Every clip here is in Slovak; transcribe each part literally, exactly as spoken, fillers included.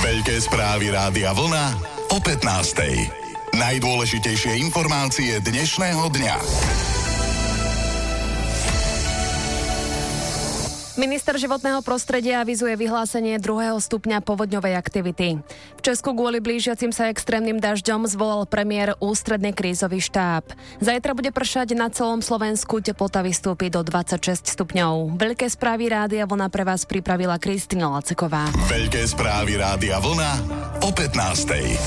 Veľké správy Rádia Vlna o pätnástej. Najdôležitejšie informácie dnešného dňa. Minister životného prostredia avizuje vyhlásenie druhého stupňa povodňovej aktivity. V Česku kvôli blížiacim sa extrémnym dažďom zvolal premiér ústredný krízový štáb. Zajtra bude pršať na celom Slovensku, teplota vystúpi do dvadsaťšesť stupňov. Veľké správy Rádia Vlna pre vás pripravila Kristína Laceková. Veľké správy Rádia Vlna o pätnástej.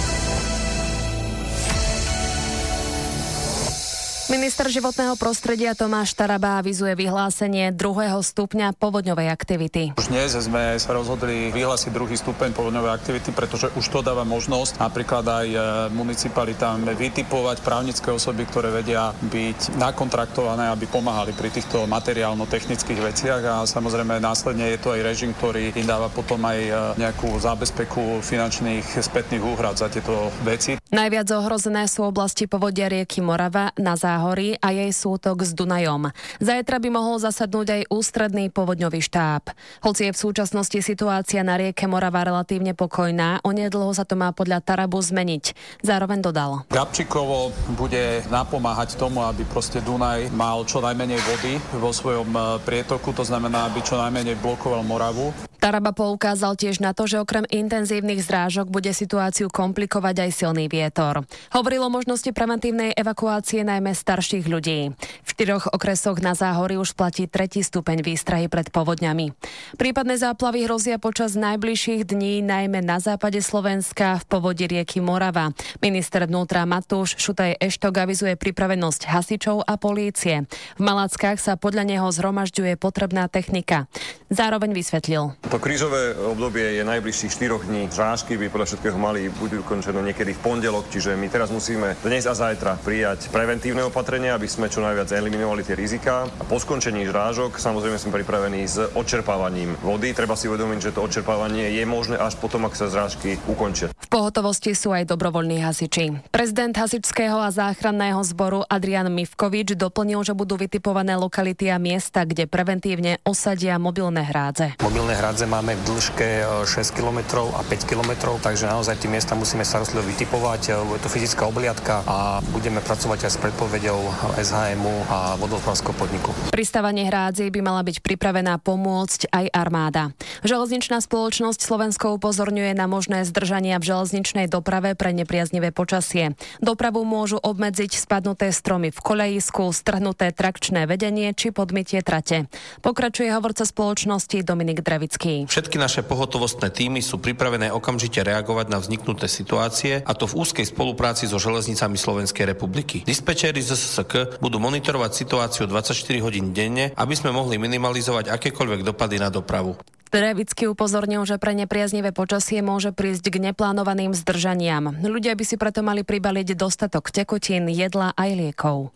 Minister životného prostredia Tomáš Taraba avizuje vyhlásenie druhého stupňa povodňovej aktivity. Už dnes sme sa rozhodli vyhlásiť druhý stupeň povodňovej aktivity, pretože už to dáva možnosť napríklad aj municipalitám vytipovať právnické osoby, ktoré vedia byť nakontraktované, aby pomáhali pri týchto materiálno-technických veciach, a samozrejme následne je to aj režim, ktorý im dáva potom aj nejakú zábezpeku finančných spätných úhrad za tieto veci. Najviac ohrozené sú oblasti povodia rieky Morava na Záhorí a jej sútok s Dunajom. Zajtra by mohol zasadnúť aj ústredný povodňový štáb. Hoci je v súčasnosti situácia na rieke Morava relatívne pokojná, onedlho sa to má podľa Tarabu zmeniť. Zároveň dodal: Gabčíkovo bude napomáhať tomu, aby proste Dunaj mal čo najmenej vody vo svojom prietoku, to znamená, aby čo najmenej blokoval Moravu. Taraba poukázal tiež na to, že okrem intenzívnych zrážok bude situáciu komplikovať aj silný vietor. Hovoril o možnosti preventívnej evakuácie najmä starších ľudí. V štyroch okresoch na Záhorí už platí tretí stupeň výstrahy pred povodňami. Prípadné záplavy hrozia počas najbližších dní najmä na západe Slovenska v povodí rieky Morava. Minister vnútra Matúš Šutaj Eštok avizuje pripravenosť hasičov a polície. V Malackách sa podľa neho zhromažďuje potrebná technika. Zároveň vysvetlil: To krízové obdobie je najbližších štyroch dní. Zrážky by podľa všetkého mali budú ukončené niekedy v pondelok, čiže my teraz musíme dnes a zajtra prijať preventívne opatrenia, aby sme čo najviac eliminovali tie riziká. A po skončení zrážok samozrejme sme pripravení s odčerpávaním vody. Treba si uvedomiť, že to odčerpávanie je možné až potom, ak sa zrážky ukončia. V pohotovosti sú aj dobrovoľní hasiči. Prezident hasičského a záchranného zboru Adrian Mivkovič doplnil, že budú vytipované lokality a miesta, kde preventívne osadia mobilné hrádze. Mobilné hrádze máme v dĺžke šesť kilometrov a päť kilometrov, takže naozaj tie miesta musíme starostlivo vytipovať. Je to fyzická obhliadka a budeme pracovať aj s predpoveďou es há emu a vodohospodárskeho podniku. Pristávanie hrádzi by mala byť pripravená pomôcť aj armáda. Železničná spoločnosť Slovensko upozorňuje na možné zdržania v železničnej doprave pre nepriaznivé počasie. Dopravu môžu obmedziť spadnuté stromy v koľajisku, strhnuté trakčné vedenie či podmytie trate. Pokračuje hovorca spoločnosti Dominik Drevický. Všetky naše pohotovostné tímy sú pripravené okamžite reagovať na vzniknuté situácie, a to v úzkej spolupráci so železnicami Slovenskej republiky. Dispečéri z es es ká budú monitorovať situáciu dvadsaťštyri hodín denne, aby sme mohli minimalizovať akékoľvek dopady na dopravu. Drevický upozornil, že pre nepriaznivé počasie môže prísť k neplánovaným zdržaniam. Ľudia by si preto mali pribaliť dostatok tekutín, jedla aj liekov.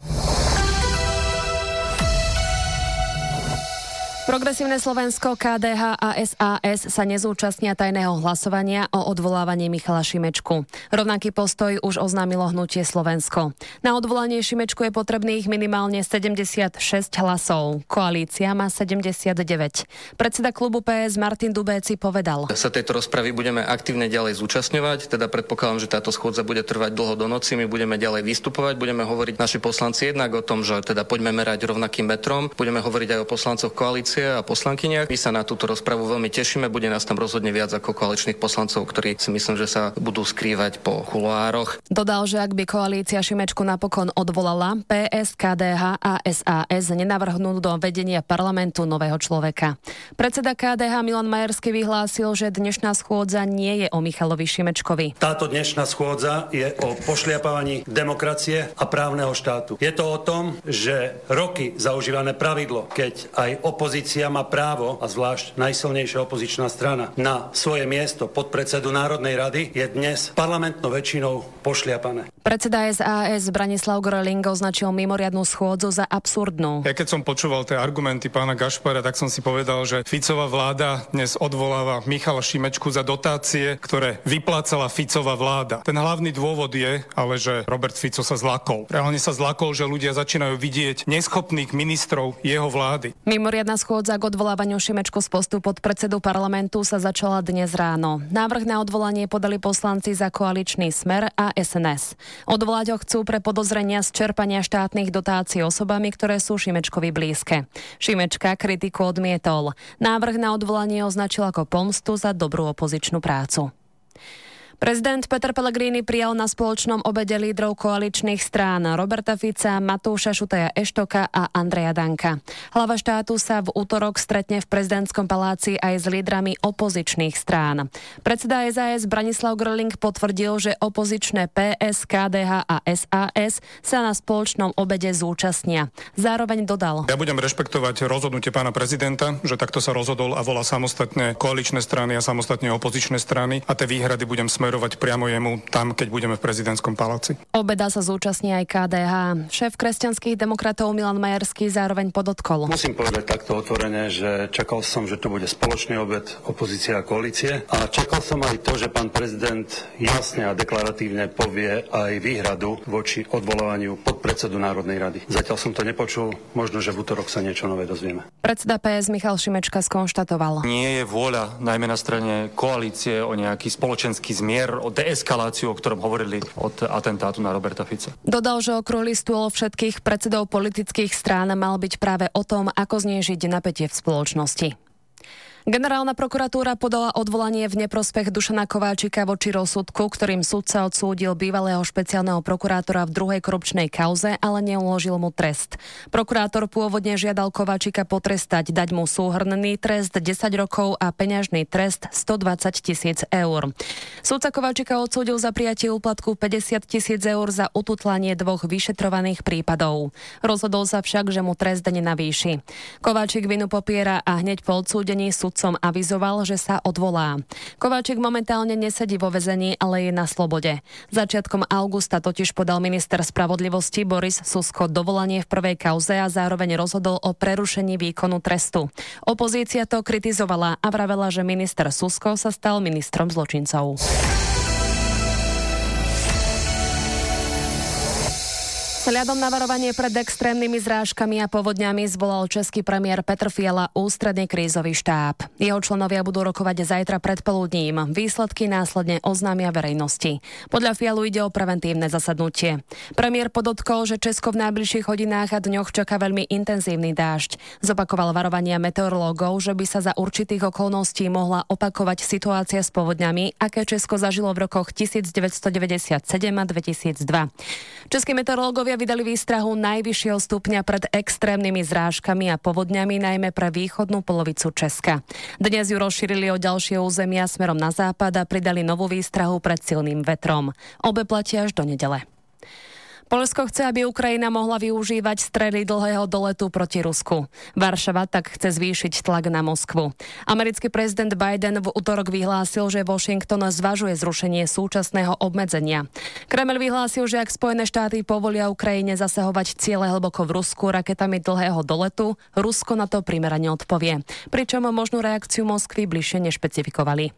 Progresívne Slovensko, ká dé há a es a es sa nezúčastnia tajného hlasovania o odvolávaní Michala Šimečku. Rovnaký postoj už oznámilo Hnutie Slovensko. Na odvolanie Šimečku je potrebných minimálne sedemdesiatšesť hlasov. Koalícia má sedemdesiatdeväť. Predseda klubu pé es Martin Dubéci povedal: Sa tejto rozpravy budeme aktívne ďalej zúčastňovať, teda predpokladám, že táto schôdza bude trvať dlho do noci, my budeme ďalej vystupovať, budeme hovoriť naši poslanci jednak o tom, že teda poďme merať rovnakým metrom, budeme hovoriť aj o poslancoch koalície a poslankyniach. My sa na túto rozpravu veľmi tešíme, bude nás tam rozhodne viac ako koaličných poslancov, ktorí si myslím, že sa budú skrývať po kuloároch. Dodal, že ak by koalícia Šimečku napokon odvolala, pé es, ká dé há a es a es nenavrhnú do vedenia parlamentu nového človeka. Predseda ká dé há Milan Majerský vyhlásil, že dnešná schôdza nie je o Michalovi Šimečkovi. Táto dnešná schôdza je o pošliapávaní demokracie a právneho štátu. Je to o tom, že roky zaužívané pravidlo, keď aj opozícia má právo, a zvlášť najsilnejšia opozičná strana, na svoje miesto podpredsedu Národnej rady, je dnes parlamentnou väčšinou pošliapané. Predseda es a es Branislav Gröling označil mimoriadnu schôdzu za absurdnú. Ja keď som počúval tie argumenty pána Gašpara, tak som si povedal, že Ficová vláda dnes odvoláva Michala Šimečku za dotácie, ktoré vyplácala Ficová vláda. Ten hlavný dôvod je, ale že Robert Fico sa zlakol. Reálne sa zlakol, že ľudia začínajú vidieť neschopných ministrov jeho vlády. Mimoriadna schôdza schôdza k odvolávaniu Šimečku z postu podpredsedu parlamentu sa začala dnes ráno. Návrh na odvolanie podali poslanci za koaličný Smer a es en es. Odvolať ho chcú pre podozrenia z čerpania štátnych dotácií osobami, ktoré sú Šimečkovi blízke. Šimečka kritiku odmietol. Návrh na odvolanie označil ako pomstu za dobrú opozičnú prácu. Prezident Peter Pellegrini prijal na spoločnom obede lídrov koaličných strán Roberta Fica, Matúša Šutaja Eštoka a Andreja Danka. Hlava štátu sa v útorok stretne v prezidentskom paláci aj s lídrami opozičných strán. Predseda es a es Branislav Gröling potvrdil, že opozičné pé es, ká dé há a es a es sa na spoločnom obede zúčastnia. Zároveň dodal: Ja budem rešpektovať rozhodnutie pána prezidenta, že takto sa rozhodol a volá samostatne koaličné strany a samostatne opozičné strany a tie výhrady budem smerovať priamo jemu tam, keď budeme v prezidentskom paláci. Obeda sa zúčastní aj ká dé há. Šéf kresťanských demokratov Milan Majerský zároveň podotkol: Musím povedať takto otvorene, že čakal som, že to bude spoločný obed opozícia a koalície a čakal som aj to, že pán prezident jasne a deklaratívne povie aj výhradu voči odvolávaniu podpredsedu Národnej rady. Zatiaľ som to nepočul, možno, že v útorok sa niečo nové dozvieme. Predseda pé es Michal Šimečka skonštatoval: Nie je vôľa, najmä na strane koalície, o nejaký spoločenský zmier, o deeskaláciu, o ktorom hovorili od atentátu na Roberta Fica. Dodal, že okrúhly stôl všetkých predsedov politických strán mal byť práve o tom, ako znížiť napätie v spoločnosti. Generálna prokuratúra podala odvolanie v neprospech Dušana Kováčika voči rozsudku, ktorým sudca odsúdil bývalého špeciálneho prokurátora v druhej korupčnej kauze, ale neuložil mu trest. Prokurátor pôvodne žiadal Kováčika potrestať, dať mu súhrnný trest desať rokov a peňažný trest stodvadsať tisíc eur. Sudca Kováčika odsúdil za prijatie úplatku päťdesiat tisíc eur za ututlanie dvoch vyšetrovaných prípadov. Rozhodol sa však, že mu trest nenavýši. Kováčik vinu popiera a hneď po odsúdení sudcom avizoval, že sa odvolá. Kováčik momentálne nesedí vo väzení, ale je na slobode. Začiatkom augusta totiž podal minister spravodlivosti Boris Susko dovolanie v prvej kauze a zároveň rozhodol o prerušení výkonu trestu. Opozícia to kritizovala a vravela, že minister Susko sa stal ministrom zločincov. Vzhľadom na varovanie pred extrémnymi zrážkami a povodňami zvolal český premiér Petr Fiala ústredný krízový štáb. Jeho členovia budú rokovať zajtra predpoludním. Výsledky následne oznámia verejnosti. Podľa Fialu ide o preventívne zasadnutie. Premiér podotkol, že Česko v najbližších hodinách a dňoch čaká veľmi intenzívny dážď. Zopakoval varovania meteorológov, že by sa za určitých okolností mohla opakovať situácia s povodňami, aké Česko zažilo v rokoch devätnásťstodeväťdesiatsedem a dvetisícdva. Českí meteorológovia vydali výstrahu najvyššieho stupňa pred extrémnymi zrážkami a povodňami, najmä pre východnú polovicu Česka. Dnes ju rozšírili o ďalšie územia smerom na západ a pridali novú výstrahu pred silným vetrom. Obe platia až do nedele. Poľsko chce, aby Ukrajina mohla využívať strely dlhého doletu proti Rusku. Varšava tak chce zvýšiť tlak na Moskvu. Americký prezident Biden v utorok vyhlásil, že Washington zvažuje zrušenie súčasného obmedzenia. Kreml vyhlásil, že ak Spojené štáty povolia Ukrajine zasahovať ciele hlboko v Rusku raketami dlhého doletu, Rusko na to primerane odpovie. Pričom možnú reakciu Moskvy bližšie nešpecifikovali.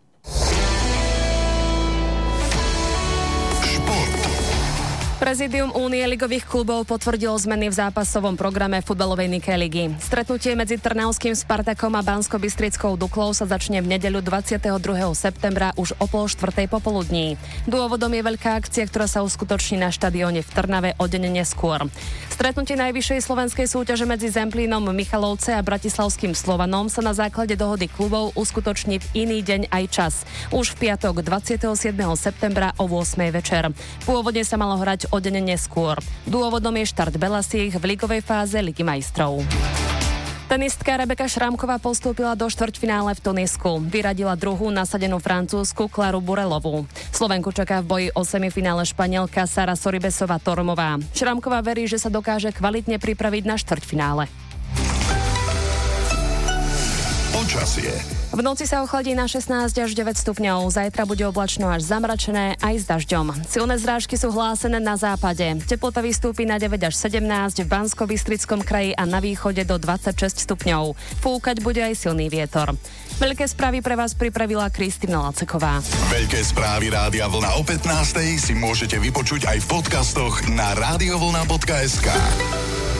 Prezidium Únie ligových klubov potvrdilo zmeny v zápasovom programe futbalovej Nike ligy. Stretnutie medzi Trnavským Spartakom a Banskobystrickou Duklou sa začne v nedeľu dvadsiateho druhého septembra už o pol štvrtej popoludní. Dôvodom je veľká akcia, ktorá sa uskutoční na štadióne v Trnave o deň neskôr. Stretnutie najvyššej slovenskej súťaže medzi Zemplínom Michalovce a Bratislavským Slovanom sa na základe dohody klubov uskutoční v iný deň aj čas. Už v piatok dvadsiateho siedmeho septembra o ôsmej večer. Pôvodne sa malo hrať o deň neskôr. Dôvodom je štart Belasích v ligovej fáze Ligy majstrov. Tenistka Rebeka Šrámková postúpila do štvrťfinále v Tunisku. Vyradila druhú nasadenú Francúzsku Klaru Burelovú. Slovenku čaká v boji o semifinále Španielka Sara Sorribesová Tormová. Šrámková verí, že sa dokáže kvalitne pripraviť na štvrťfinále. Počasie. V noci sa ochladí na šestnásť až deväť stupňov. Zajtra bude oblačno až zamračené aj s dažďom. Silné zrážky sú hlásené na západe. Teplota vystúpi na deväť až sedemnásť, v Banskobystrickom kraji a na východe do dvadsaťšesť stupňov. Fúkať bude aj silný vietor. Veľké správy pre vás pripravila Kristína Laceková. Veľké správy Rádia Vlna o pätnástej si môžete vypočuť aj v podcastoch na radiovlna bodka es ká.